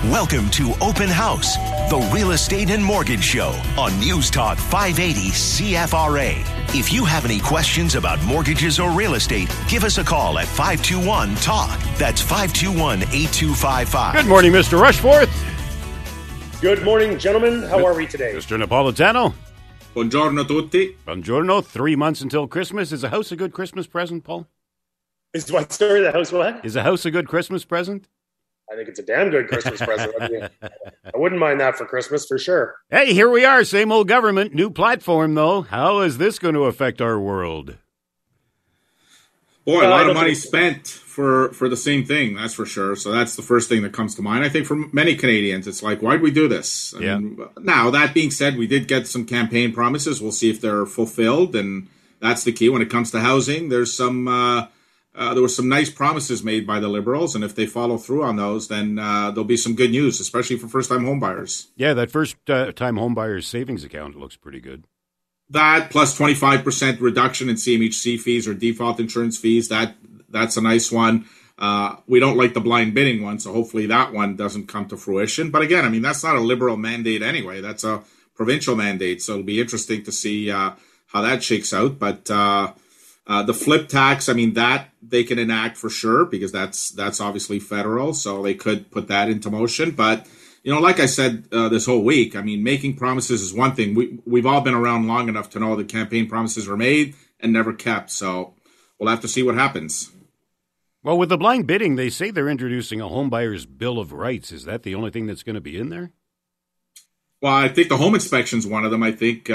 Welcome to Open House, the real estate and mortgage show on News Talk 580 CFRA. If you have any questions about mortgages or real estate, give us a call at 521-TALK. That's 521-8255. Good morning, Mr. Rushforth. Good morning, gentlemen. How are we today? Mr. Napolitano. Buongiorno tutti. Buongiorno. 3 months until Christmas. Is a house a good Christmas present, Paul? Is what? Sorry, the house what? Is a house a good Christmas present? I think it's a damn good Christmas present. I wouldn't mind that for Christmas, for sure. Hey, here we are. Same old government. New platform, though. How is this going to affect our world? Boy, a lot of money spent for the same thing, that's for sure. So that's the first thing that comes to mind. I think for many Canadians, it's like, why'd we do this? I mean, now, that being said, we did get some campaign promises. We'll see if they're fulfilled, and that's the key. When it comes to housing, there were some nice promises made by the Liberals, and if they follow through on those, then there'll be some good news, especially for first-time homebuyers. Yeah, that first-time homebuyers savings account looks pretty good. That plus 25% reduction in CMHC fees or default insurance fees, that's a nice one. We don't like the blind bidding one, so hopefully that one doesn't come to fruition. But again, I mean, that's not a Liberal mandate anyway. That's a provincial mandate, so it'll be interesting to see how that shakes out. But the flip tax, I mean, that they can enact for sure because that's obviously federal, so they could put that into motion. But, you know, like I said this whole week, I mean, making promises is one thing. We've all been around long enough to know that campaign promises are made and never kept, so we'll have to see what happens. Well, with the blind bidding, they say they're introducing a homebuyer's Bill of Rights. Is that the only thing that's going to be in there? Well, I think the home inspection's one of them, I think.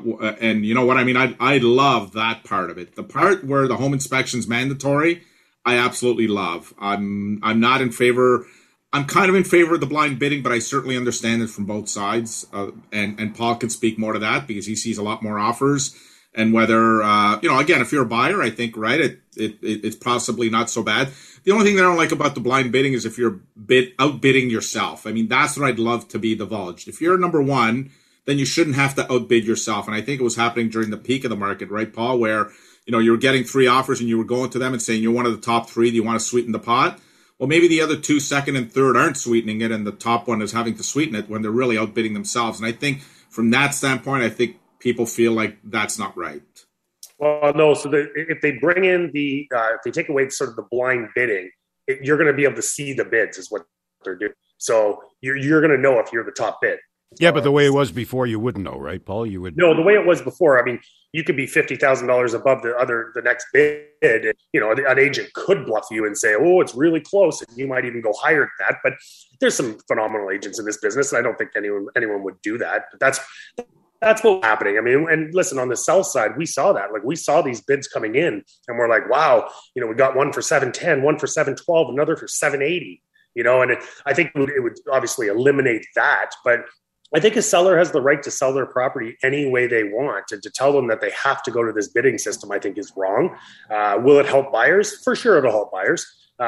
And you know what? I mean, I love that part of it. The part where the home inspection's mandatory, I absolutely love. I'm not in favor. I'm kind of in favor of the blind bidding, but I certainly understand it from both sides. And Paul can speak more to that because he sees a lot more offers. And whether, again, if you're a buyer, I think, right, it's possibly not so bad. The only thing that I don't like about the blind bidding is if you're outbidding yourself. I mean, that's what I'd love to be divulged. If you're number one, then you shouldn't have to outbid yourself. And I think it was happening during the peak of the market, right, Paul, where, you know, you were getting 3 offers and you were going to them and saying you're one of the top 3. Do you want to sweeten the pot? Well, maybe the other 2, second and third, aren't sweetening it, and the top one is having to sweeten it when they're really outbidding themselves. And I think from that standpoint, I think people feel like that's not right. Well, no. So if they bring in if they take away sort of the blind bidding, you're going to be able to see the bids is what they're doing. So you're going to know if you're the top bid. Yeah, but the way it was before, you wouldn't know, right, Paul? You would. No, the way it was before. I mean, you could be $50,000 above the next bid. And, you know, an agent could bluff you and say, "Oh, it's really close," and you might even go higher than that. But there's some phenomenal agents in this business, and I don't think anyone would do that. But that's what's happening. I mean, and listen, on the sell side, we saw that. Like, we saw these bids coming in, and we're like, wow, you know, we got one for $710, one for $712, another for $780. You know, and I think it would obviously eliminate that. But I think a seller has the right to sell their property any way they want, and to tell them that they have to go to this bidding system, I think, is wrong. Will it help buyers? For sure, it'll help buyers.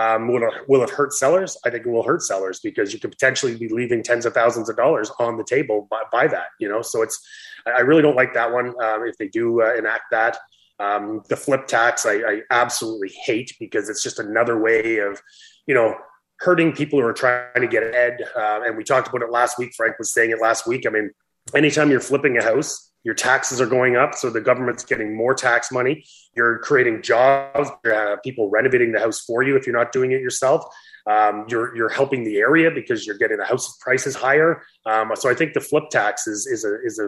Will it hurt sellers? I think it will hurt sellers because you could potentially be leaving tens of thousands of dollars on the table by that, you know? So I really don't like that one. If they do enact that, the flip tax, I absolutely hate because it's just another way of, you know, hurting people who are trying to get ahead. And we talked about it last week. Frank was saying it last week. I mean, anytime you're flipping a house, your taxes are going up, so the government's getting more tax money. You're creating jobs, people renovating the house for you if you're not doing it yourself. You're helping the area because you're getting the house prices higher. So I think the flip tax is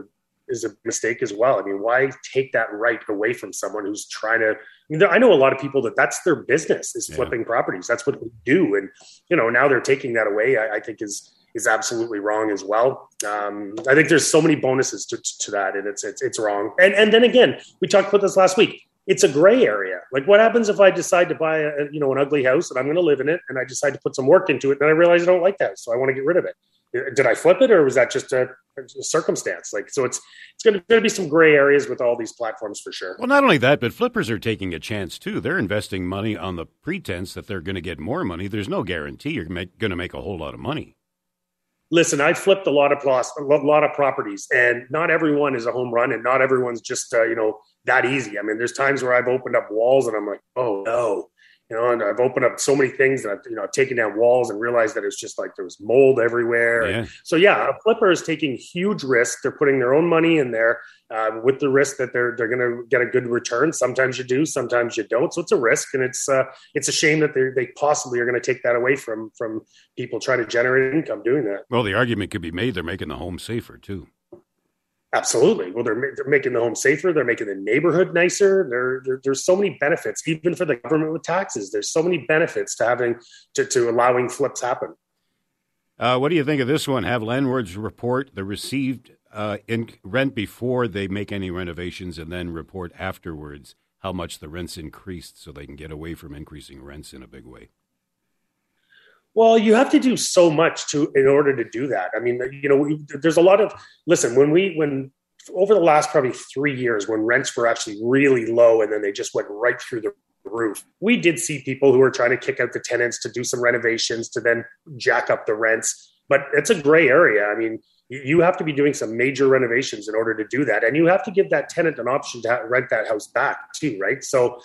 a mistake as well. I mean, why take that right away from someone who's trying to? I mean, I know a lot of people that's their business is flipping properties. That's what they do, and you know, now they're taking that away. I think is absolutely wrong as well. I think there's so many bonuses to that, and it's wrong. And then again, we talked about this last week. It's a gray area. Like, what happens if I decide to buy an ugly house and I'm going to live in it, and I decide to put some work into it, and I realize I don't like that, so I want to get rid of it. Did I flip it, or was that just a circumstance? Like, so it's going to be some gray areas with all these platforms for sure. Well, not only that, but flippers are taking a chance too. They're investing money on the pretense that they're going to get more money. There's no guarantee you're going to make a whole lot of money. Listen, I flipped a lot of properties, and not everyone is a home run, and not everyone's just that easy. I mean, there's times where I've opened up walls, and I'm like, oh no, And I've opened up so many things, and I've taken down walls and realized that it's just like there was mold everywhere. Yeah. So a flipper is taking huge risks. They're putting their own money in there with the risk that they're going to get a good return. Sometimes you do, sometimes you don't. So it's a risk, and it's a shame that they possibly are going to take that away from people trying to generate income doing that. Well, the argument could be made they're making the home safer too. Absolutely. Well, they're making the home safer. They're making the neighborhood nicer. There's so many benefits, even for the government with taxes. There's so many benefits to having to allowing flips happen. What do you think of this one? Have landlords report the received in rent before they make any renovations, and then report afterwards how much the rent's increased, so they can get away from increasing rents in a big way. Well, you have to do so much in order to do that. I mean, there's a lot of, listen, when over the last probably 3 years, when rents were actually really low and then they just went right through the roof, we did see people who were trying to kick out the tenants to do some renovations to then jack up the rents. But it's a gray area. I mean, you have to be doing some major renovations in order to do that. And you have to give that tenant an option to rent that house back too, right? So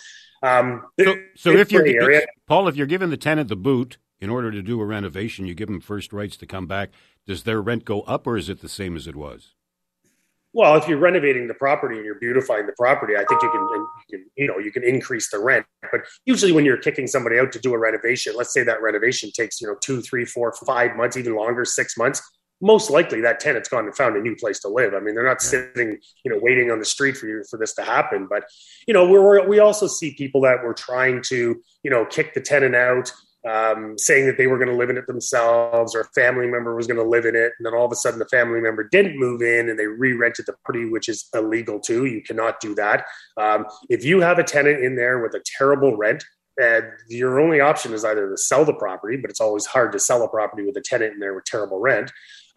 if you're, Paul, if you're giving the tenant the boot, in order to do a renovation, you give them first rights to come back. Does their rent go up, or is it the same as it was? Well, if you're renovating the property and you're beautifying the property, I think you can increase the rent. But usually when you're kicking somebody out to do a renovation, let's say that renovation takes 2, 3, 4, 5 months, even longer, 6 months. Most likely that tenant's gone and found a new place to live. I mean, they're not sitting, waiting on the street for this to happen. But we also see people that were trying to, kick the tenant out. Saying that they were going to live in it themselves, or a family member was going to live in it, and then all of a sudden the family member didn't move in and they re-rented the property, which is illegal too. You cannot do that. If you have a tenant in there with a terrible rent, your only option is either to sell the property, but it's always hard to sell a property with a tenant in there with terrible rent,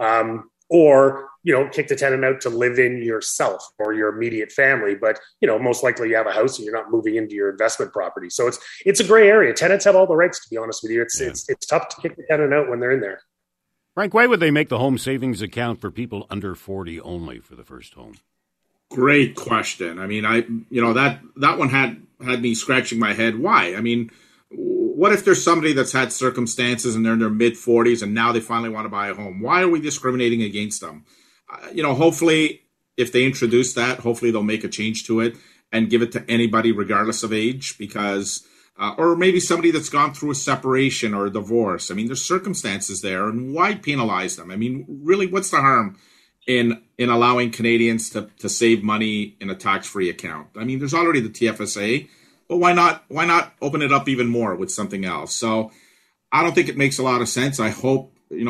or kick the tenant out to live in yourself or your immediate family. But most likely you have a house and you're not moving into your investment property. So it's a gray area. Tenants have all the rights, to be honest with you. It's tough to kick the tenant out when they're in there. Frank, why would they make the home savings account for people under 40 only for the first home? Great question. I mean, that one had me scratching my head. Why? I mean, what if there's somebody that's had circumstances and they're in their mid-40s and now they finally want to buy a home? Why are we discriminating against them? Hopefully, if they introduce that, hopefully they'll make a change to it and give it to anybody regardless of age, because or maybe somebody that's gone through a separation or a divorce. I mean, there's circumstances there, and why penalize them? I mean, really, what's the harm in allowing Canadians to save money in a tax-free account? I mean, there's already the TFSA. But why not open it up even more with something else? So I don't think it makes a lot of sense. I hope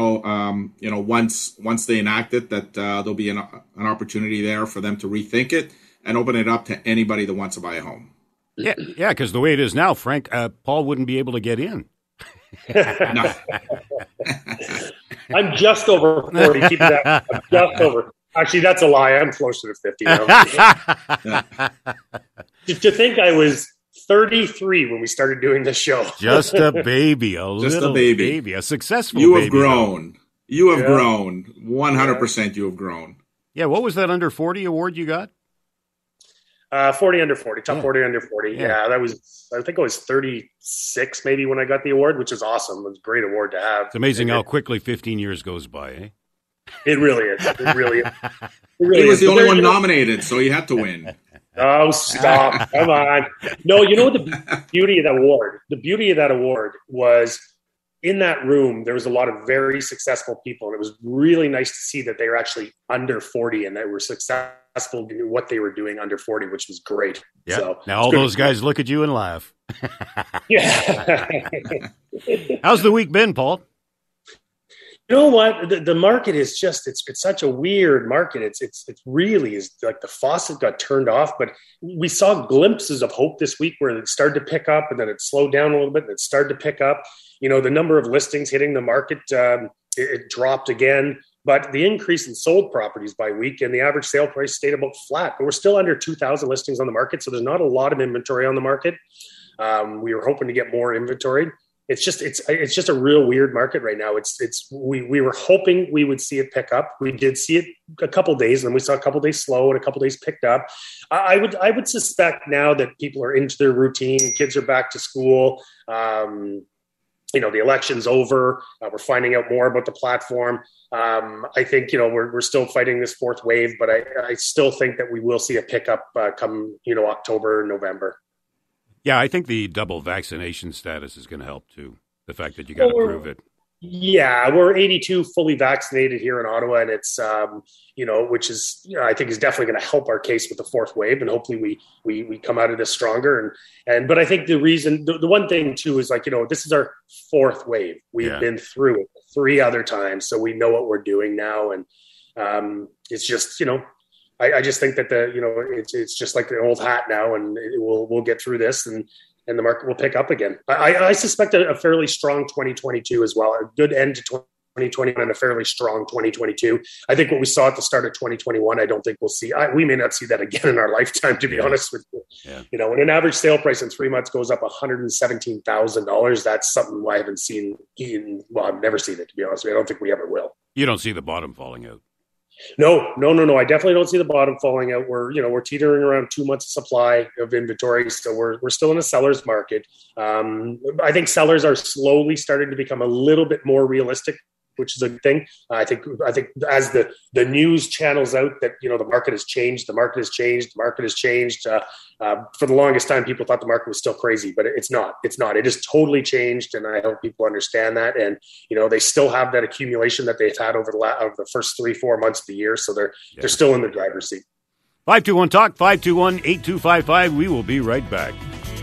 once they enact it that there'll be an opportunity there for them to rethink it and open it up to anybody that wants to buy a home. Yeah, because the way it is now, Frank, Paul wouldn't be able to get in. No. I'm just over 40. Keep that. I'm just over. Actually, that's a lie. I'm closer to 50 now. To think I was 33 when we started doing this show. Just a baby, little baby, a successful baby. You have grown. You have grown. 100% you have grown. Yeah, what was that under 40 award you got? 40 under 40, top 40 under 40. Yeah, that was, I think I was 36 maybe when I got the award, which is awesome. It was a great award to have. It's amazing how quickly 15 years goes by, eh? It really is. It really is. He was the only one nominated, so he had to win. Oh, stop. Come on. No, you know what the beauty of that award? The beauty of that award was in that room, there was a lot of very successful people, and it was really nice to see that they were actually under 40 and they were successful in what they were doing under 40, which was great. Yeah. So, now all those guys look at you and laugh. Yeah. How's the week been, Paul? You know what? The market is just, it's such a weird market. It's really is like the faucet got turned off, but we saw glimpses of hope this week where it started to pick up and then it slowed down a little bit and it started to pick up. You know, the number of listings hitting the market, it dropped again, but the increase in sold properties by week and the average sale price stayed about flat, but we're still under 2,000 listings on the market. So there's not a lot of inventory on the market. We were hoping to get more inventory. it's just a real weird market right now. We were hoping we would see it pick up. We did see it a couple days, and then we saw a couple days slow and a couple days picked up. I would suspect now that people are into their routine, kids are back to school. The election's over. We're finding out more about the platform. I think, we're still fighting this fourth wave, but I still think that we will see a pickup come, October, November. Yeah, I think the double vaccination status is going to help too. The fact that you got to prove it. Yeah, we're 82 fully vaccinated here in Ottawa, and it's which is I think is definitely going to help our case with the fourth wave, and hopefully we come out of this stronger. But I think the reason, the one thing too is this is our fourth wave. We've been through it 3 other times, so we know what we're doing now, and it's just I just think that it's just like the old hat now, and we'll get through this and the market will pick up again. I suspect a fairly strong 2022 as well, a good end to 2021 and a fairly strong 2022. I think what we saw at the start of 2021, I don't think we'll see. We may not see that again in our lifetime, to be honest with you. Yeah. When an average sale price in 3 months goes up $117,000, that's something I haven't seen. I've never seen it, to be honest with you. I don't think we ever will. You don't see the bottom falling out. No. I definitely don't see the bottom falling out. We're teetering around 2 months of supply of inventory, so we're still in a seller's market. I think sellers are slowly starting to become a little bit more realistic, which is a good thing. I think as the news channels out that the market has changed. For the longest time, people thought the market was still crazy, but it's not. It has totally changed, and I hope people understand that. And they still have that accumulation that they've had over the first 3-4 months of the year, so they're still in the driver's seat. 521 Talk 521-8255. We will be right back.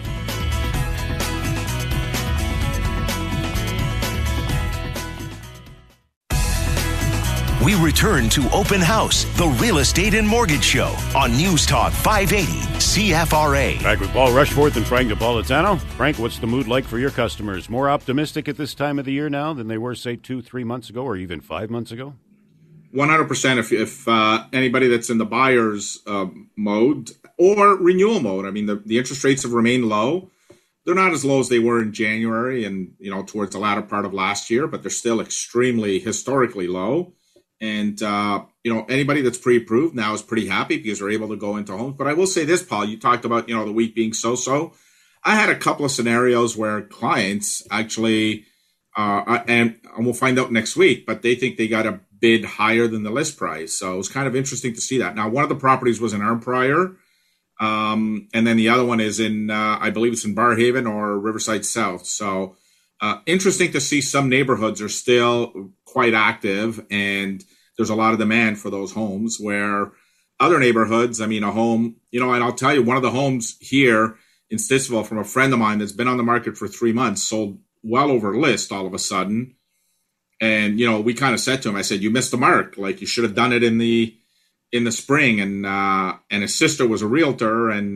We return to Open House, the Real Estate and Mortgage Show on News Talk 580 CFRA. Back with Paul Rushforth and Frank Napolitano. Frank, what's the mood like for your customers? More optimistic at this time of the year now than they were, say, 2-3 months ago or even 5 months ago? 100%. If anybody that's in the buyer's mode or renewal mode, I mean, the interest rates have remained low. They're not as low as they were in January and, towards the latter part of last year, but they're still extremely historically low. And, anybody that's pre-approved now is pretty happy because they're able to go into homes. But I will say this, Paul, you talked about, the week being so-so. I had a couple of scenarios where clients actually, and we'll find out next week, but they think they got a bid higher than the list price. So it was kind of interesting to see that. Now, one of the properties was in Arnprior, and then the other one is in, I believe it's in Barrhaven or Riverside South. So interesting to see some neighborhoods are still quite active, and there's a lot of demand for those homes, where other neighborhoods, I mean, a home, and I'll tell you, one of the homes here in Stittsville from a friend of mine that's been on the market for 3 months sold well over list all of a sudden. And, we kind of said to him, I said, you missed the mark. Like, you should have done it in the spring. And his sister was a realtor, and,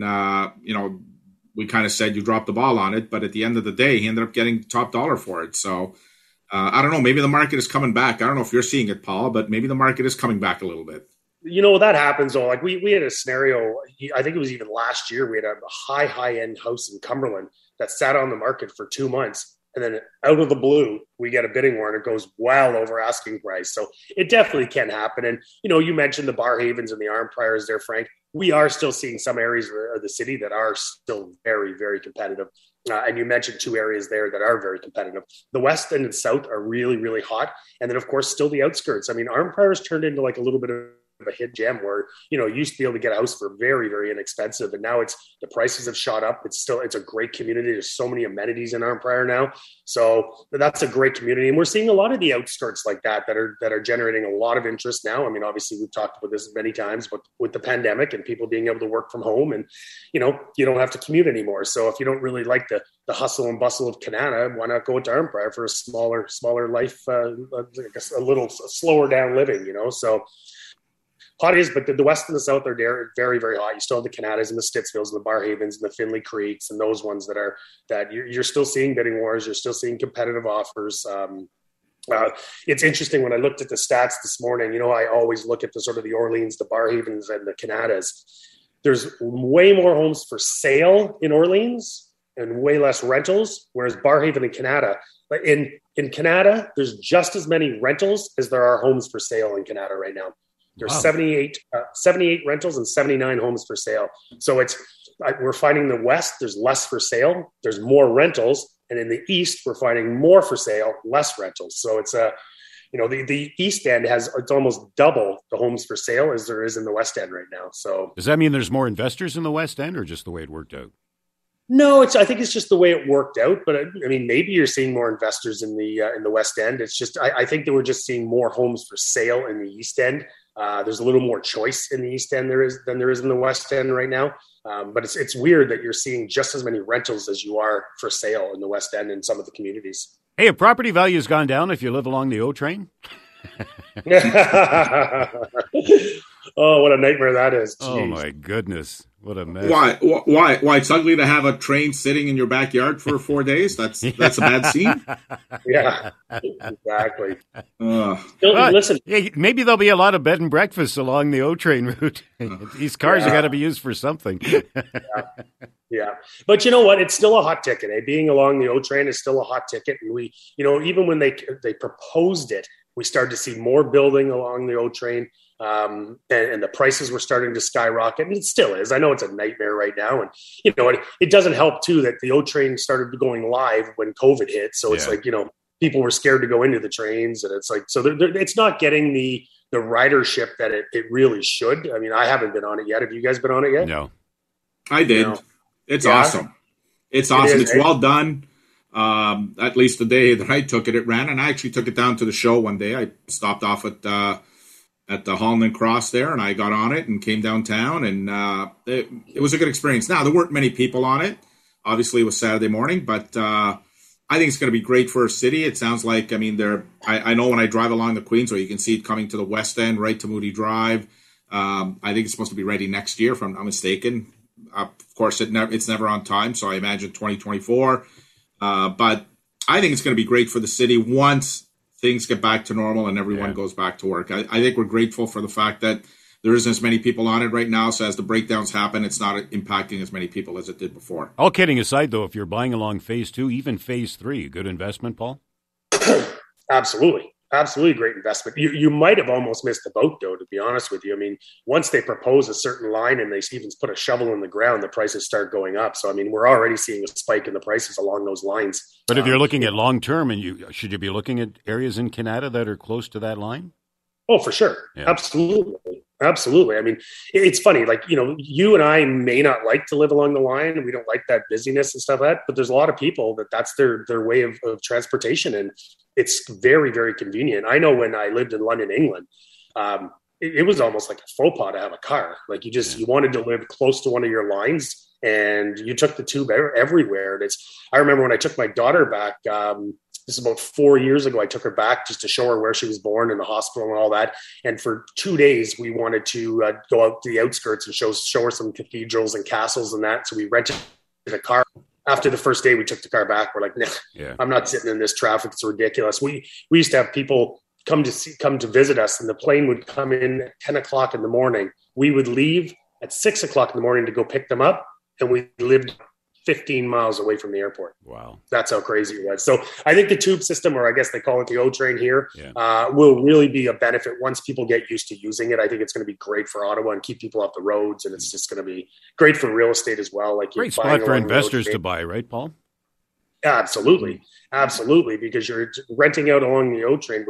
we kind of said you dropped the ball on it, but at the end of the day, he ended up getting top dollar for it. So I don't know, maybe the market is coming back. I don't know if you're seeing it, Paul, but maybe the market is coming back a little bit. That happens though. Like we had a scenario, I think it was even last year, we had a high end house in Cumberland that sat on the market for 2 months. And then out of the blue, we get a bidding war and it goes well over asking price. So it definitely can happen. And, you mentioned the Barrhavens and the Arnpriors there, Frank. We are still seeing some areas of the city that are still very, very competitive. And you mentioned 2 areas there that are very competitive. The west and the south are really, really hot. And then, of course, still the outskirts. I mean, Arnprior's turned into like a little bit of a hidden gem where, you used to be able to get a house for very, very inexpensive. And now the prices have shot up. It's a great community. There's so many amenities in Arnprior now. So that's a great community. And we're seeing a lot of the outskirts like that are generating a lot of interest now. I mean, obviously we've talked about this many times, but with the pandemic and people being able to work from home and, you don't have to commute anymore. So if you don't really like the hustle and bustle of Kanata, why not go to Arnprior for a smaller life, a little slower down living, So hot is, but the west and the south are very, very hot. You still have the Kanatas and the Stittsvilles and the Barrhavens and the Finley Creeks and those ones that you're still seeing bidding wars. You're still seeing competitive offers. It's interesting when I looked at the stats this morning. I always look at the sort of the Orleans, the Barrhavens, and the Kanatas. There's way more homes for sale in Orleans and way less rentals, whereas Barrhaven and Kanata, but in Kanata, there's just as many rentals as there are homes for sale in Kanata right now. There's 78 rentals and 79 homes for sale. So we're finding the West, there's less for sale, there's more rentals, and in the East, we're finding more for sale, less rentals. So it's the East End it's almost double the homes for sale as there is in the West End right now. So does that mean there's more investors in the West End, or just the way it worked out? No, I think it's just the way it worked out. But I mean, maybe you're seeing more investors in the West End. It's just I think that we're just seeing more homes for sale in the East End. There's a little more choice in the East End than there is in the West End right now. But it's weird that you're seeing just as many rentals as you are for sale in the West End in some of the communities. Hey, have property values gone down if you live along the O train? Oh, what a nightmare that is. Jeez. Oh, my goodness. What a mess. Why? It's ugly to have a train sitting in your backyard for 4 days? That's a bad scene? Yeah, exactly. Listen. Yeah, maybe there'll be a lot of bed and breakfasts along the O train route. These cars have got to be used for something. Yeah. But you know what? It's still a hot ticket. Being along the O train is still a hot ticket. And we, even when they proposed it, we started to see more building along the O train. And the prices were starting to skyrocket, and it still is. I know it's a nightmare right now, and it doesn't help too that the O train started going live when COVID hit. So it's like people were scared to go into the trains, and it's like it's not getting the ridership that it really should. I mean, I haven't been on it yet. Have you guys been on it yet? No, I did. It's awesome. It's awesome. It's well done. At least the day that I took it ran, and I actually took it down to the show one day. I stopped off at the Holland and Cross there, and I got on it and came downtown, and it was a good experience. Now, there weren't many people on it. Obviously, it was Saturday morning, but I think it's going to be great for our city. It sounds like, I know when I drive along the Queensway, you can see it coming to the West End, right to Moody Drive. I think it's supposed to be ready next year, if I'm not mistaken. Of course, it's never on time, so I imagine 2024. But I think it's going to be great for the city once things get back to normal and everyone goes back to work. I think we're grateful for the fact that there isn't as many people on it right now. So as the breakdowns happen, it's not impacting as many people as it did before. All kidding aside, though, if you're buying along phase 2, even phase 3, good investment, Paul? Absolutely. Absolutely great investment. You might have almost missed the boat, though, to be honest with you. I mean, once they propose a certain line and they even put a shovel in the ground, the prices start going up. So, I mean, we're already seeing a spike in the prices along those lines. But if you're looking at long term, should you be looking at areas in Canada that are close to that line? Oh, for sure. Yeah. Absolutely. I mean, it's funny, like, you and I may not like to live along the line. We don't like that busyness and stuff like that, but there's a lot of people that's their way of transportation. And it's very, very convenient. I know when I lived in London, England, it was almost like a faux pas to have a car. Like you wanted to live close to one of your lines and you took the tube everywhere. And I remember when I took my daughter back, this is about 4 years ago. I took her back just to show her where she was born in the hospital and all that. And for 2 days, we wanted to go out to the outskirts and show her some cathedrals and castles and that. So we rented a car. After the first day, we took the car back. We're like, nah, I'm not sitting in this traffic. It's ridiculous. We used to have people come to visit us, and the plane would come in at 10 o'clock in the morning. We would leave at 6 o'clock in the morning to go pick them up, and we lived 15 miles away from the airport. Wow. That's how crazy it was. So I think the tube system, or I guess they call it the O train here, will really be a benefit once people get used to using it. I think it's going to be great for Ottawa and keep people off the roads. And it's just going to be great for real estate as well. Like great spot for investors to buy, right, Paul? Yeah, absolutely. Absolutely. Because you're renting out along the O train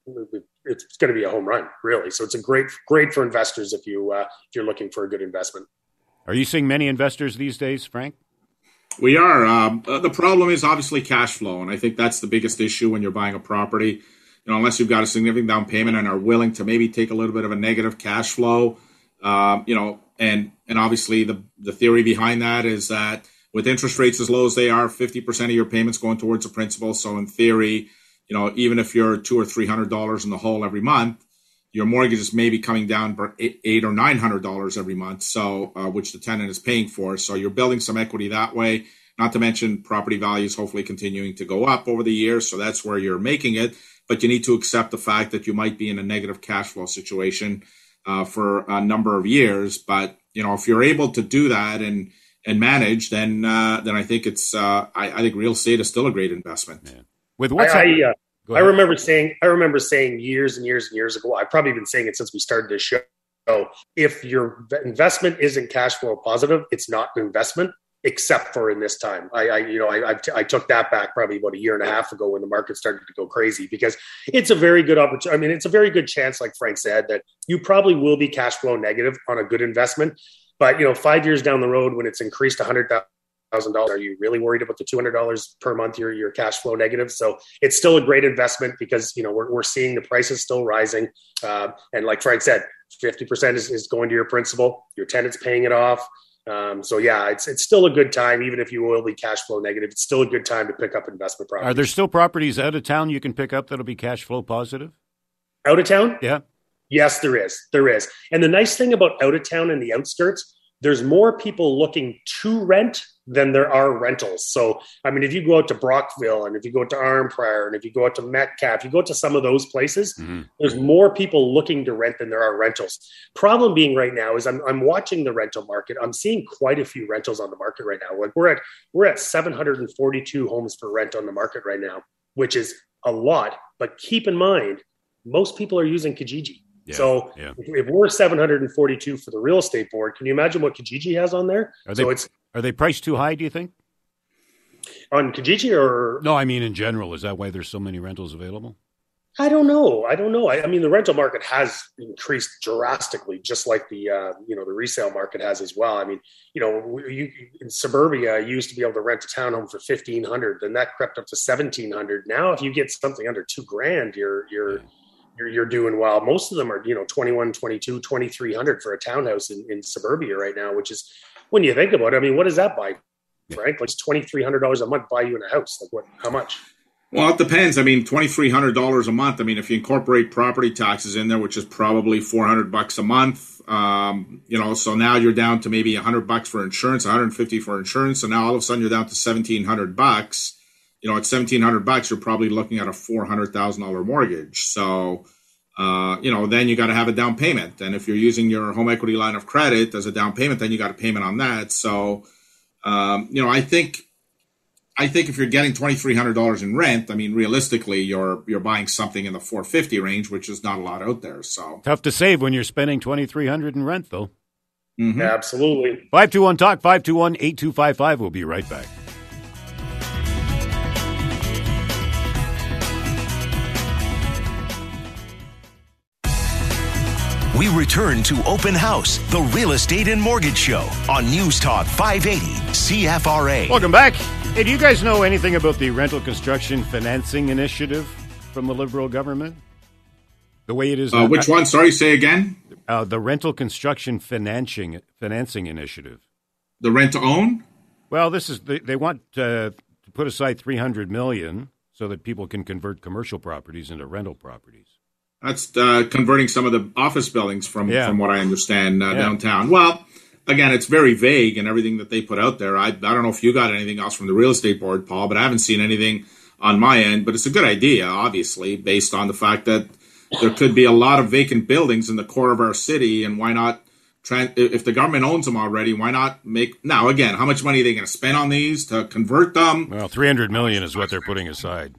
it's going to be a home run, really. So it's a great for investors if you're looking for a good investment. Are you seeing many investors these days, Frank? We are. The problem is obviously cash flow, and I think that's the biggest issue when you're buying a property. Unless you've got a significant down payment and are willing to maybe take a little bit of a negative cash flow, and obviously the theory behind that is that with interest rates as low as they are, 50% of your payments going towards the principal. So in theory, even if you're $200 or $300 in the hole every month, your mortgage is maybe coming down for $800 or $900 every month, so which the tenant is paying for. So you're building some equity that way. Not to mention property values hopefully continuing to go up over the years, so that's where you're making it. But you need to accept the fact that you might be in a negative cash flow situation for a number of years. But if you're able to do that and and manage, then I think it's I think real estate is still a great investment. Yeah. With what's I remember saying years and years and years ago, I've probably been saying it since we started this show. If your investment isn't cash flow positive, it's not an investment, except for in this time. I took that back probably about a year and a half ago when the market started to go crazy, because it's a very good opportunity. I mean, it's a very good chance, like Frank said, that you probably will be cash flow negative on a good investment. But 5 years down the road, when it's increased $100,000, are you really worried about the $200 per month you're cash flow negative? So it's still a great investment, because we're seeing the prices still rising, and like Frank said, 50% is going to your principal. Your tenant's paying it off. So yeah, it's still a good time, even if you will be cash flow negative. It's still a good time to pick up investment properties. Are there still properties out of town you can pick up that'll be cash flow positive? Out of town? Yeah. Yes, there is. There is. And the nice thing about out of town and the outskirts, there's more people looking to rent than there are rentals. So, I mean, if you go out to Brockville, and if you go out to Arnprior, and if you go out to Metcalfe, you go out to some of those places, there's more people looking to rent than there are rentals. Problem being right now is I'm watching the rental market. I'm seeing quite a few rentals on the market right now. Like we're at 742 homes for rent on the market right now, which is a lot. But keep in mind, most people are using Kijiji. Yeah, so if we're 742 for the real estate board, can you imagine what Kijiji has on there? Are they priced too high, do you think? On Kijiji, or? No, I mean in general. Is that why there's so many rentals available? I don't know. I mean, the rental market has increased drastically, just like the the resale market has as well. I mean, in suburbia, you used to be able to rent a townhome for $1,500, then that crept up to $1,700. Now, if you get something under $2,000, you're doing well. Most of them are, $2,100, $2,200, $2,300 for a townhouse in suburbia right now, which is, when you think about it, I mean, what does that buy, Frank? Like, it's $2,300 a month buy you in a house. Like, what? How much? Well, it depends. I mean, $2,300 a month. I mean, if you incorporate property taxes in there, which is probably $400 a month, so now you're down to maybe $100 for insurance, $150 for insurance. So now all of a sudden you're down to $1,700. At $1,700, you're probably looking at a $400,000 mortgage. So, then you got to have a down payment. And if you're using your home equity line of credit as a down payment, then you got a payment on that. So, I think if you're getting $2,300 in rent, I mean, realistically, you're buying something in the $450 range, which is not a lot out there. So tough to save when you're spending $2,300 in rent, though. Mm-hmm. Absolutely. 521 Talk 521-8255. We'll be right back. We return to Open House, the Real Estate and Mortgage Show on News Talk 580 CFRA. Welcome back. Hey, do you guys know anything about the rental construction financing initiative from the Liberal government? The way it is. Which one? Sorry, say again. The rental construction financing initiative. The rent to own? Well, this is they want to put aside $300 million so that people can convert commercial properties into rental properties. That's converting some of the office buildings from what I understand downtown. Well, again, it's very vague and everything that they put out there. I don't know if you got anything else from the real estate board, Paul, but I haven't seen anything on my end. But it's a good idea, obviously, based on the fact that there could be a lot of vacant buildings in the core of our city. And why not, if the government owns them already, why not make... Now, again, how much money are they going to spend on these to convert them? Well, $300 million is what they're putting aside.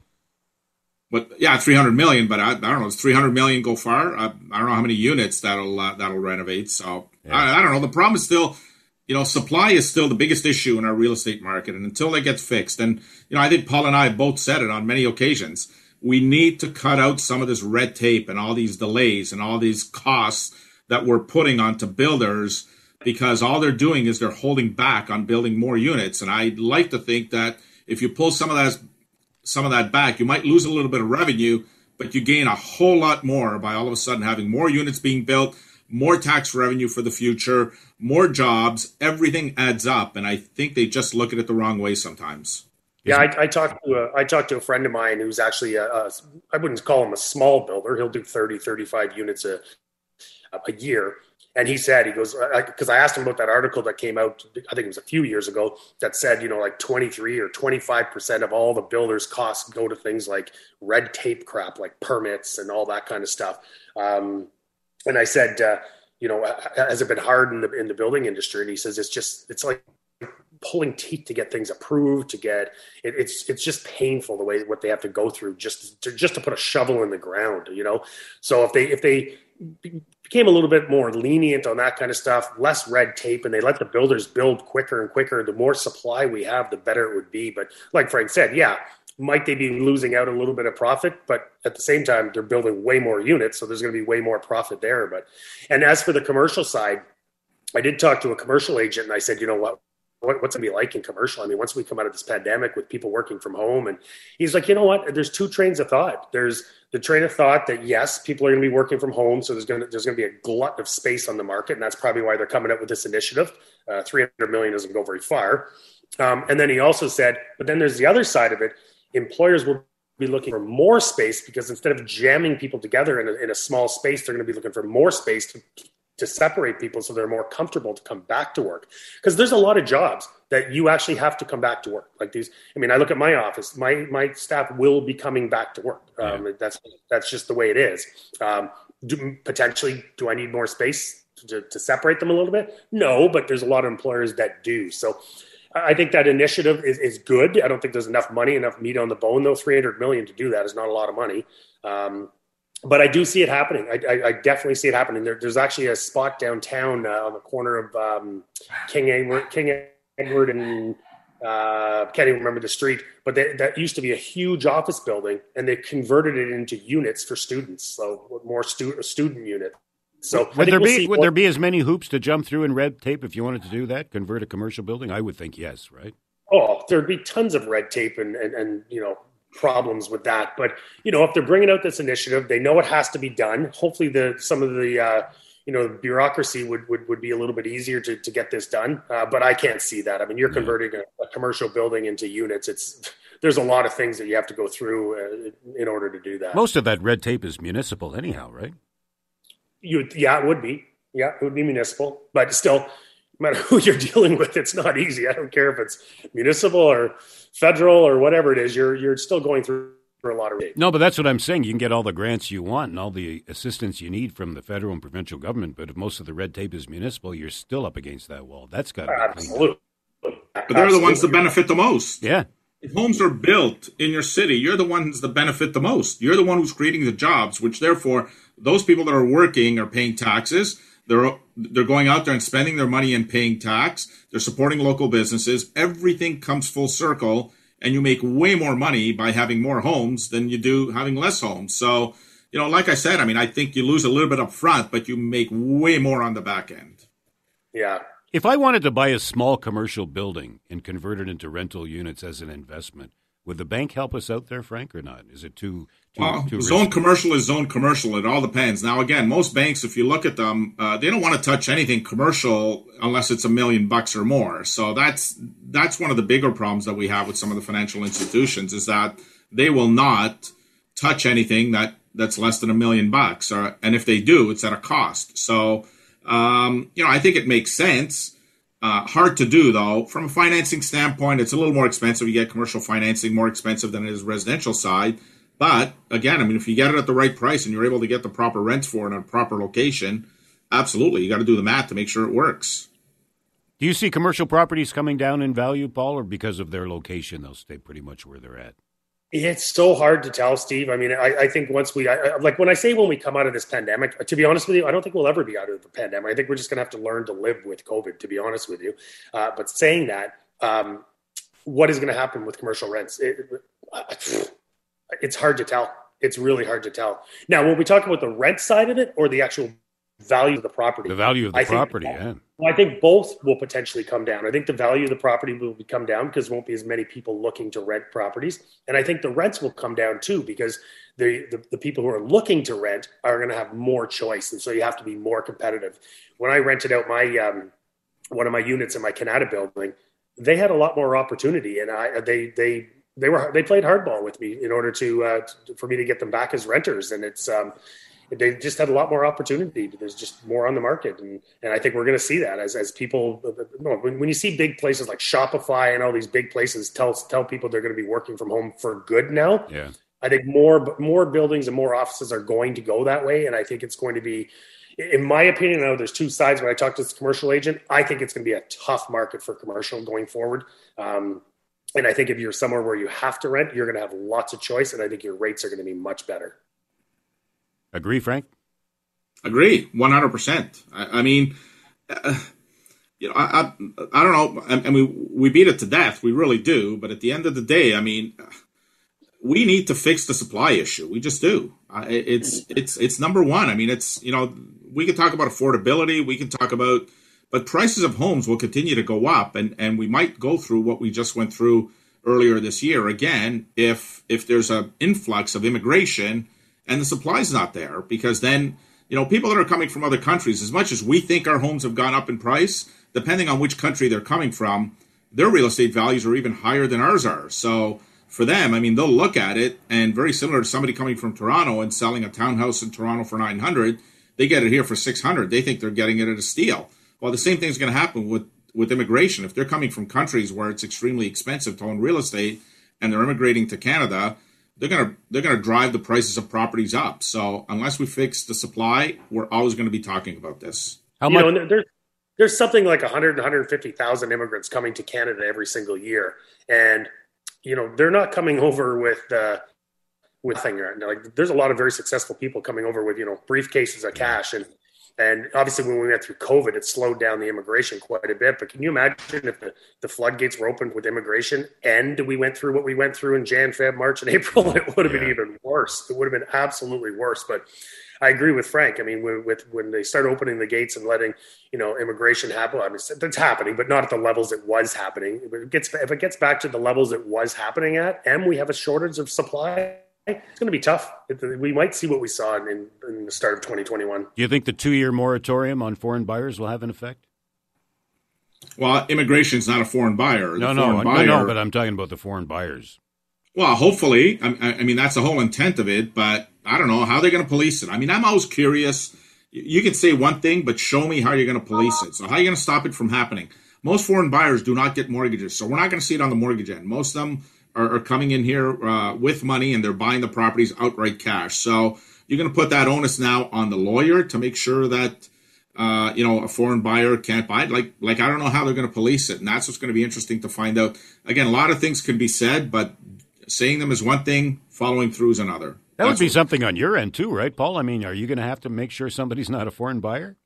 But yeah, $300 million. But I don't know. Does $300 million go far? I don't know how many units that'll renovate. So I don't know. The problem is still, supply is still the biggest issue in our real estate market, and until that gets fixed, and I think Paul and I both said it on many occasions. We need to cut out some of this red tape and all these delays and all these costs that we're putting onto builders, because all they're doing is they're holding back on building more units. And I'd like to think that if you pull some of that back, you might lose a little bit of revenue, but you gain a whole lot more by all of a sudden having more units being built, more tax revenue for the future, more jobs. Everything adds up, and I think they just look at it the wrong way sometimes. Yeah, I talked to a friend of mine who's actually I wouldn't call him a small builder. He'll do 30, 35 units a year. And he said, because I asked him about that article that came out, I think it was a few years ago, that said, like 23 or 25% of all the builders' costs go to things like red tape crap, like permits and all that kind of stuff. And I said, has it been hard in the building industry? And he says, it's like pulling teeth to get things approved, it's just painful the way what they have to go through just to put a shovel in the ground, So if they became a little bit more lenient on that kind of stuff, less red tape, and they let the builders build quicker and quicker, the more supply we have, the better it would be. But like Frank said, yeah, might they be losing out a little bit of profit, but at the same time, they're building way more units, so there's going to be way more profit there. And as for the commercial side, I did talk to a commercial agent, and I said, what's it be like in commercial? I mean, once we come out of this pandemic with people working from home, and he's like, there's two trains of thought. There's the train of thought that yes, people are going to be working from home, so there's going to be a glut of space on the market, and that's probably why they're coming up with this initiative. 300 million doesn't go very far. And then he also said, but then there's the other side of it. Employers will be looking for more space because instead of jamming people together in a small space, they're going to be looking for more space to separate people so they're more comfortable to come back to work. Because there's a lot of jobs that you actually have to come back to work. Like these, I mean, I look at my office, my staff will be coming back to work. That's just the way it is. Do I need more space to separate them a little bit? No, but there's a lot of employers that do. So I think that initiative is good. I don't think there's enough money, enough meat on the bone, though. 300 million to do that is not a lot of money. But I do see it happening. I definitely see it happening. There's actually a spot downtown on the corner of King Edward and can't even remember the street, but that used to be a huge office building, and they converted it into units for students, so more student unit. So would there be as many hoops to jump through in red tape if you wanted to do that? Convert a commercial building? I would think yes, right? Oh, there'd be tons of red tape and problems with that. But if they're bringing out this initiative, they know it has to be done. Hopefully, some of the bureaucracy would be a little bit easier to get this done. But I can't see that. I mean, you're converting a commercial building into units. There's a lot of things that you have to go through in order to do that. Most of that red tape is municipal, anyhow, right? It would be. Yeah, it would be municipal, but still, no matter who you're dealing with, it's not easy. I don't care if it's municipal or federal or whatever it is. You're still going through a lot of red. No, but that's what I'm saying. You can get all the grants you want and all the assistance you need from the federal and provincial government, but if most of the red tape is municipal, you're still up against that wall. That's got to be absolutely. But they're the ones that benefit the most. Yeah. If homes are built in your city, you're the ones that benefit the most. You're the one who's creating the jobs, which therefore those people that are working are paying taxes. They're going out there and spending their money and paying tax. They're supporting local businesses. Everything comes full circle, and you make way more money by having more homes than you do having less homes. So, like I said, I mean, I think you lose a little bit up front, but you make way more on the back end. Yeah. If I wanted to buy a small commercial building and convert it into rental units as an investment, would the bank help us out there, Frank, or not? Is it too zone commercial is zone commercial. It all depends. Now, again, most banks, if you look at them, they don't want to touch anything commercial unless it's $1 million or more. So that's one of the bigger problems that we have with some of the financial institutions is that they will not touch anything that's less than $1 million. And if they do, it's at a cost. So, I think it makes sense. Hard to do, though. From a financing standpoint, it's a little more expensive. You get commercial financing more expensive than it is residential side. But, again, I mean, if you get it at the right price and you're able to get the proper rents for it in a proper location, absolutely. You got to do the math to make sure it works. Do you see commercial properties coming down in value, Paul, or because of their location, they'll stay pretty much where they're at? It's so hard to tell, Steve. I mean, I think once when I say when we come out of this pandemic, to be honest with you, I don't think we'll ever be out of the pandemic. I think we're just going to have to learn to live with COVID, to be honest with you. But saying that, what is going to happen with commercial rents? It's hard to tell. It's really hard to tell. Now, when we talk about the rent side of it or the actual value of the property? The value of the property, yeah. Well, I think both will potentially come down. I think the value of the property will come down because there won't be as many people looking to rent properties. And I think the rents will come down too because the people who are looking to rent are going to have more choice. And so you have to be more competitive. When I rented out my one of my units in my Canada building, they had a lot more opportunity. And they played hardball with me in order for me to get them back as renters. And they just had a lot more opportunity. There's just more on the market. And I think we're going to see that as people, when you see big places like Shopify and all these big places tell people they're going to be working from home for good now. Yeah. I think more buildings and more offices are going to go that way. And I think it's going to be, in my opinion, I know there's two sides. When I talk to this commercial agent, I think it's going to be a tough market for commercial going forward. And I think if you're somewhere where you have to rent, you're going to have lots of choice, and I think your rates are going to be much better. Agree, Frank? Agree, 100%. I mean, I don't know. I mean, we beat it to death. We really do. But at the end of the day, I mean, we need to fix the supply issue. We just do. It's number one. I mean, we can talk about affordability. We can talk about, but prices of homes will continue to go up, and we might go through what we just went through earlier this year again if there's an influx of immigration and the supply's not there, because then, people that are coming from other countries, as much as we think our homes have gone up in price, depending on which country they're coming from, their real estate values are even higher than ours are. So for them, I mean, they'll look at it, and very similar to somebody coming from Toronto and selling a townhouse in Toronto for $900, they get it here for $600. They think they're getting it at a steal. Well, the same thing's going to happen with immigration. If they're coming from countries where it's extremely expensive to own real estate and they're immigrating to Canada, they're gonna drive the prices of properties up. So unless we fix the supply, we're always going to be talking about this. How much? There's something like 100, 150,000 immigrants coming to Canada every single year, and they're not coming over with thing. Like, there's a lot of very successful people coming over with briefcases of cash, and obviously when we went through COVID, it slowed down the immigration quite a bit. But can you imagine if the floodgates were opened with immigration and we went through what we went through in Jan, Feb, March, and April? It would have been even worse. It would have been absolutely worse. But I agree with Frank. I mean, when they start opening the gates and letting immigration happen, I mean, it's happening, but not at the levels it was happening. If it gets back to the levels it was happening at, and we have a shortage of supply, it's going to be tough. We might see what we saw in the start of 2021. Do you think the 2-year moratorium on foreign buyers will have an effect? Well, immigration is not a foreign buyer. No, but I'm talking about the foreign buyers. Well, hopefully. I mean, that's the whole intent of it, but I don't know how they're going to police it. I mean, I'm always curious. You can say one thing, but show me how you're going to police it. So how are you going to stop it from happening? Most foreign buyers do not get mortgages, so we're not going to see it on the mortgage end. Most of them are coming in here with money, and they're buying the properties outright cash. So you're going to put that onus now on the lawyer to make sure that a foreign buyer can't buy it. Like I don't know how they're going to police it, and that's what's going to be interesting to find out. Again, a lot of things can be said, but saying them is one thing, following through is another. That would be something on your end too, right, Paul? I mean, are you going to have to make sure somebody's not a foreign buyer?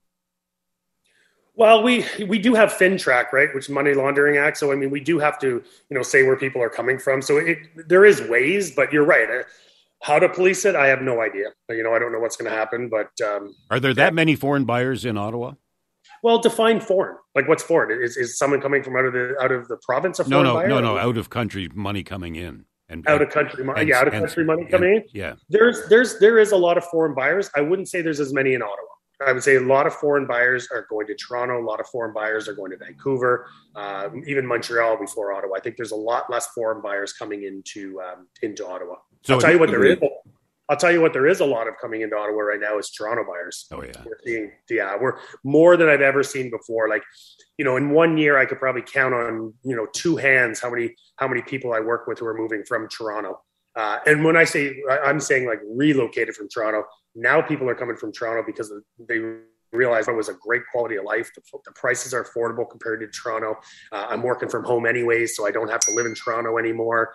Well, we do have FINTRAC, right, which is Money Laundering Act. So, I mean, we do have to, say where people are coming from. So there is ways, but you're right. How to police it, I have no idea. I don't know what's going to happen. But are there that many foreign buyers in Ottawa? Well, define foreign. Like, what's foreign? Is someone coming from out of the province a foreign buyer? No, out of country money coming in. Out of country money, out of country money coming in. Yeah, there is a lot of foreign buyers. I wouldn't say there's as many in Ottawa. I would say a lot of foreign buyers are going to Toronto. A lot of foreign buyers are going to Vancouver, even Montreal before Ottawa. I think there's a lot less foreign buyers coming into Ottawa. So I'll tell you what there is. I'll tell you what there is a lot of coming into Ottawa right now is Toronto buyers. Oh yeah, we're more than I've ever seen before. Like, in 1 year I could probably count on two hands how many people I work with who are moving from Toronto. And when I'm saying like relocated from Toronto, now people are coming from Toronto because they realized it was a great quality of life. The prices are affordable compared to Toronto. I'm working from home anyways, so I don't have to live in Toronto anymore.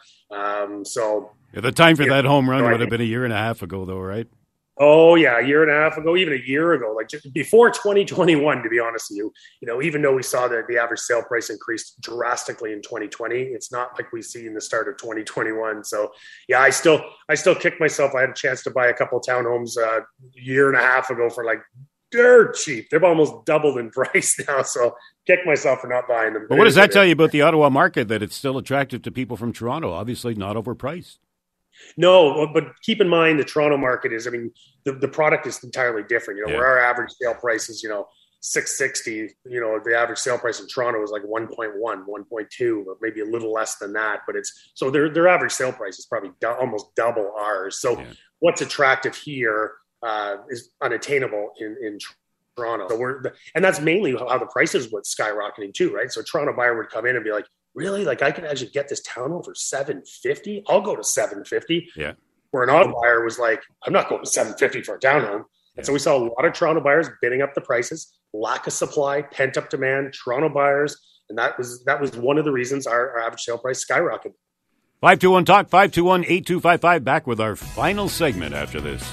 The time for that home run would have been a year and a half ago, though, right? Oh, yeah, a year and a half ago, even a year ago, like just before 2021, to be honest with you. Even though we saw that the average sale price increased drastically in 2020, it's not like we see in the start of 2021. So, yeah, I still kick myself. I had a chance to buy a couple of townhomes a year and a half ago for like dirt cheap. They've almost doubled in price now. So kick myself for not buying them. But what does that tell you about the Ottawa market, that it's still attractive to people from Toronto? Obviously not overpriced. No, but keep in mind the Toronto market is, the product is entirely different. Where our average sale price is, $660, the average sale price in Toronto is like 1.1, 1.2, or maybe a little less than that. But so their average sale price is probably almost double ours. So what's attractive here is unattainable in Toronto. So and that's mainly how the prices were skyrocketing too, right? So a Toronto buyer would come in and be like, really? Like, I can actually get this townhome for $750? I'll go to $750. Yeah. Where an Ottawa buyer was like, I'm not going to $750 for a townhome. And so we saw a lot of Toronto buyers bidding up the prices, lack of supply, pent up demand, Toronto buyers. And that was one of the reasons our average sale price skyrocketed. 521-TALK, 521-8255. Back with our final segment after this.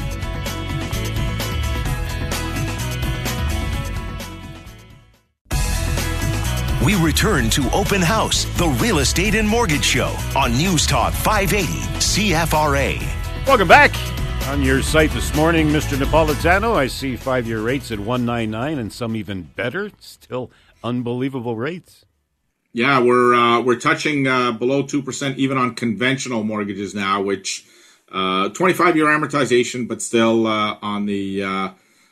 We return to Open House, the real estate and mortgage show on News Talk 580 CFRA. Welcome back. On your site this morning, Mr. Napolitano, I see 5-year rates at 1.99 and some even better. Still unbelievable rates. Yeah, we're touching below 2% even on conventional mortgages now, which 25-year amortization, but still on the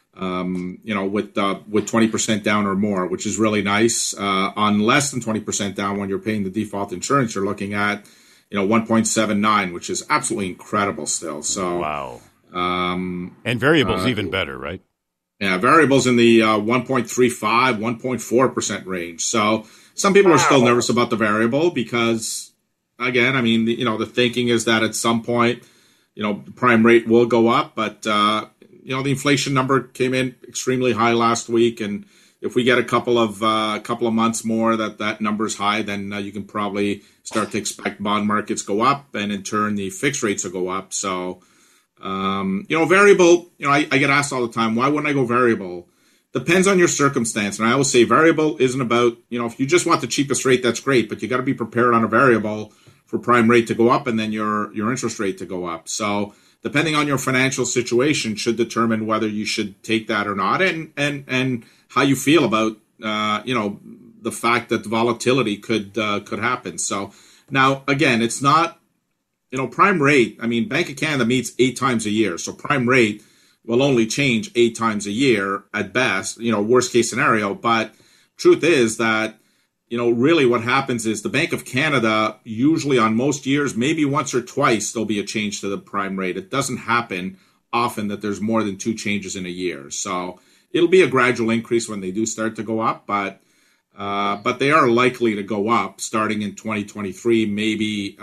with 20% down or more, which is really nice. On less than 20% down, when you're paying the default insurance, you're looking at 1.79, which is absolutely incredible still. So wow. And variables even better, right? Yeah, variables in the 1.35, 1.4% range. So some people are still nervous about the variable because, again, I mean, the thinking is that at some point, the prime rate will go up, but the inflation number came in extremely high last week, and if we get a couple of months more that number's high, then you can probably start to expect bond markets go up, and in turn the fixed rates will go up. So, variable. I get asked all the time, why wouldn't I go variable? Depends on your circumstance, and I always say variable isn't about if you just want the cheapest rate, that's great, but you got to be prepared on a variable for prime rate to go up and then your interest rate to go up. So, depending on your financial situation, should determine whether you should take that or not, and how you feel about the fact that volatility could happen. So now again, it's not prime rate. I mean, Bank of Canada meets 8 times a year, so prime rate will only change 8 times a year at best. Worst case scenario. But truth is that really what happens is the Bank of Canada, usually on most years, maybe once or twice, there'll be a change to the prime rate. It doesn't happen often that there's more than 2 changes in a year. So it'll be a gradual increase when they do start to go up, but they are likely to go up starting in 2023, maybe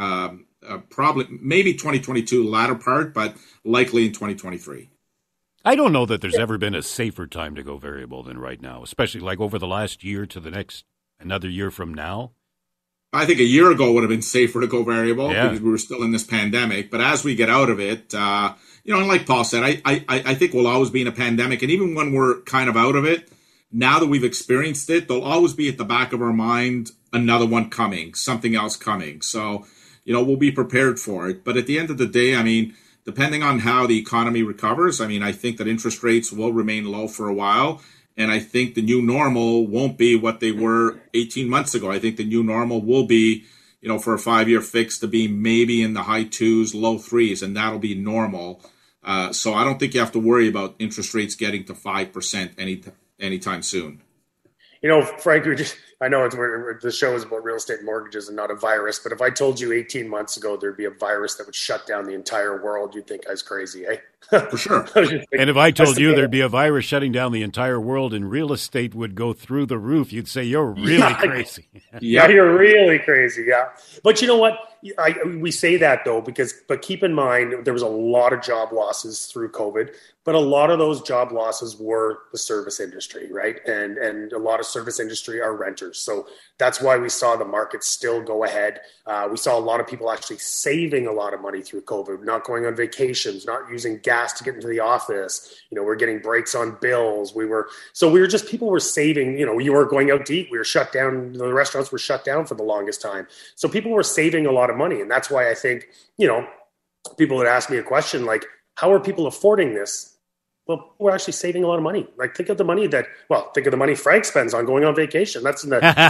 2022 latter part, but likely in 2023. I don't know that there's ever been a safer time to go variable than right now, especially like over the last year to the next another year from now. I think a year ago would have been safer to go variable because we were still in this pandemic. But as we get out of it, and like Paul said, I think we'll always be in a pandemic. And even when we're kind of out of it, now that we've experienced it, there'll always be at the back of our mind another one coming, something else coming. So, we'll be prepared for it. But at the end of the day, I mean, depending on how the economy recovers, I mean, I think that interest rates will remain low for a while. And I think the new normal won't be what they were 18 months ago. I think the new normal will be, for a 5-year fix to be maybe in the high 2s, low 3s, and that'll be normal. So I don't think you have to worry about interest rates getting to 5% anytime soon. Frank, I know the show is about real estate and mortgages and not a virus, but if I told you 18 months ago there'd be a virus that would shut down the entire world, you'd think I was crazy, eh? For sure. And if I told you there'd be a virus shutting down the entire world and real estate would go through the roof, you'd say you're really crazy. Yeah, you're really crazy, yeah. But you know what? We say that, though, but keep in mind, there was a lot of job losses through COVID, but a lot of those job losses were the service industry, right? And a lot of service industry are renters. So that's why we saw the market still go ahead. We saw a lot of people actually saving a lot of money through COVID, not going on vacations, not using gas to get into the office. We're getting breaks on bills. People were saving, you weren't going out to eat. We were shut down. The restaurants were shut down for the longest time. So people were saving a lot of money. And that's why I think, people would ask me a question like, how are people affording this? Well, we're actually saving a lot of money. Like, think of the money Frank spends on going on vacation. That's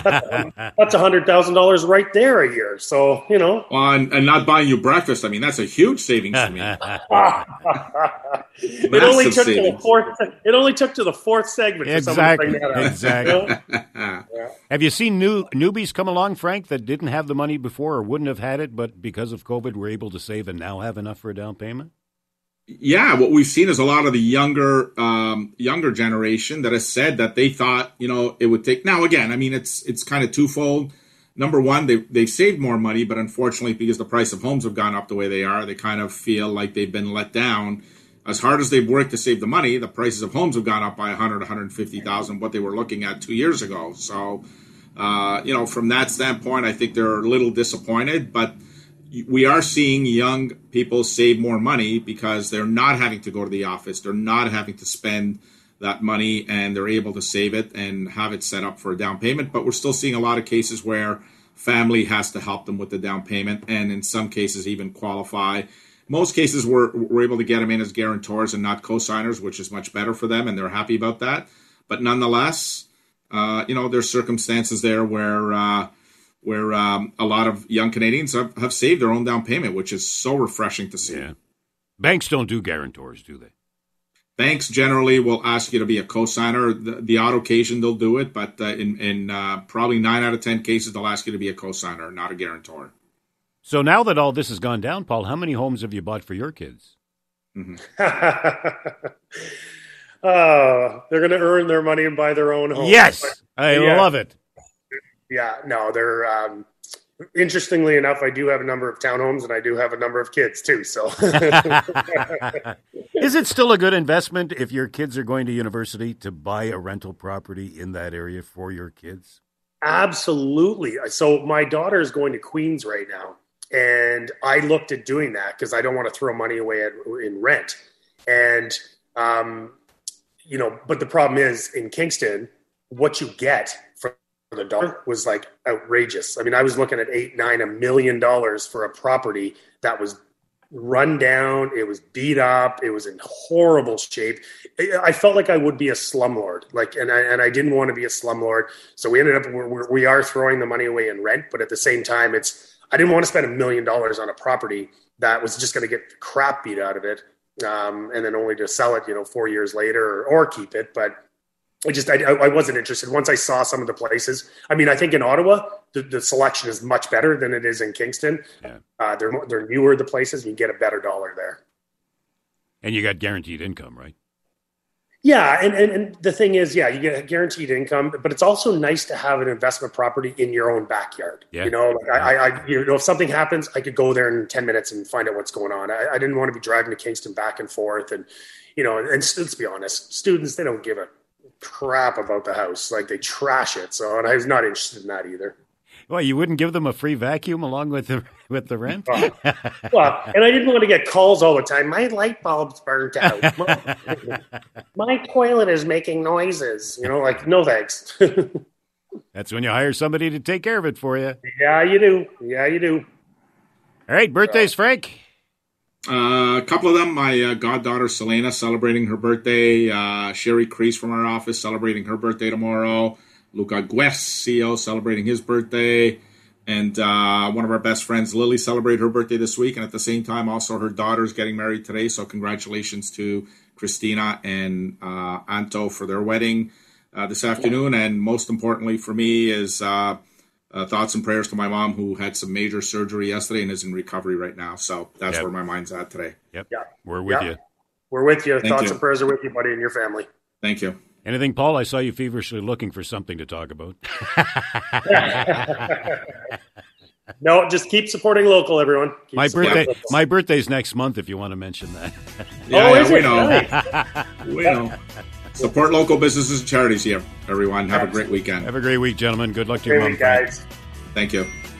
$100,000 right there a year. So, Well, and not buying you breakfast. I mean, that's a huge savings to me. It only took to the fourth segment for someone to bring that up. Exactly. Yeah. Have you seen newbies come along, Frank, that didn't have the money before or wouldn't have had it, but because of COVID were able to save and now have enough for a down payment? Yeah, what we've seen is a lot of the younger generation that has said that they thought, it would take. Now, again, I mean, it's kind of twofold. Number one, they've saved more money, but unfortunately, because the price of homes have gone up the way they are, they kind of feel like they've been let down as hard as they've worked to save the money, the prices of homes have gone up by 100, 150,000 what they were looking at 2 years ago. So, from that standpoint, I think they're a little disappointed, but we are seeing young people save more money because they're not having to go to the office. They're not having to spend that money, and they're able to save it and have it set up for a down payment. But we're still seeing a lot of cases where family has to help them with the down payment, and in some cases even qualify. Most cases we're able to get them in as guarantors and not co-signers, which is much better for them, and they're happy about that. But nonetheless, there's circumstances there where a lot of young Canadians have saved their own down payment, which is so refreshing to see. Yeah. Banks don't do guarantors, do they? Banks generally will ask you to be a co-signer. The odd occasion they'll do it, but in probably 9 out of 10 cases, they'll ask you to be a co-signer, not a guarantor. So now that all this has gone down, Paul, how many homes have you bought for your kids? Mm-hmm. They're going to earn their money and buy their own home. Yes, I love it. Yeah, no, they're interestingly enough, I do have a number of townhomes and I do have a number of kids too. So, is it still a good investment if your kids are going to university to buy a rental property in that area for your kids? Absolutely. So my daughter is going to Queens right now, and I looked at doing that because I don't want to throw money away in rent. And but the problem is in Kingston, what you get for the dollar was like outrageous. I mean, I was looking at $8-9 million for a property that was run down. It was beat up. It was in horrible shape. I felt like I would be a slumlord, and I didn't want to be a slumlord. So we ended up, we are throwing the money away in rent, but at the same time, I didn't want to spend $1 million on a property that was just going to get the crap beat out of it. And then only to sell it, 4 years later or keep it. But I wasn't interested. Once I saw some of the places, I mean, I think in Ottawa, the selection is much better than it is in Kingston. Yeah. They're newer, the places. You get a better dollar there. And you got guaranteed income, right? Yeah. And the thing is, you get a guaranteed income, but it's also nice to have an investment property in your own backyard. Yeah. If something happens, I could go there in 10 minutes and find out what's going on. I didn't want to be driving to Kingston back and forth. And, and let's be honest, students, they don't give a crap about the house. Like, they trash it. So, and I was not interested in that either. Well, you wouldn't give them a free vacuum along with the rent? Well, and I didn't want to get calls all the time. My light bulb's burnt out. My toilet is making noises. No thanks. That's when you hire somebody to take care of it for you. Yeah, you do. All right, birthdays, Frank. A couple of them. My goddaughter Selena celebrating her birthday. Sherry Crease from our office celebrating her birthday tomorrow. Luca Guessio celebrating his birthday. And one of our best friends, Lily, celebrated her birthday this week. And at the same time, also her daughter's getting married today. So congratulations to Christina and Anto for their wedding this afternoon. And most importantly for me is thoughts and prayers to my mom, who had some major surgery yesterday and is in recovery right now. So that's where my mind's at today. Yep. Yeah. We're with you. We're with you. Thoughts and prayers are with you, buddy, and your family. Thank you. Anything, Paul? I saw you feverishly looking for something to talk about. No, just keep supporting local, everyone. My birthday's next month, if you want to mention that. We know. We know. Support local businesses and charities here, everyone. Have a great weekend. Have a great week, gentlemen. Good luck to your mom. Guys. Thank you.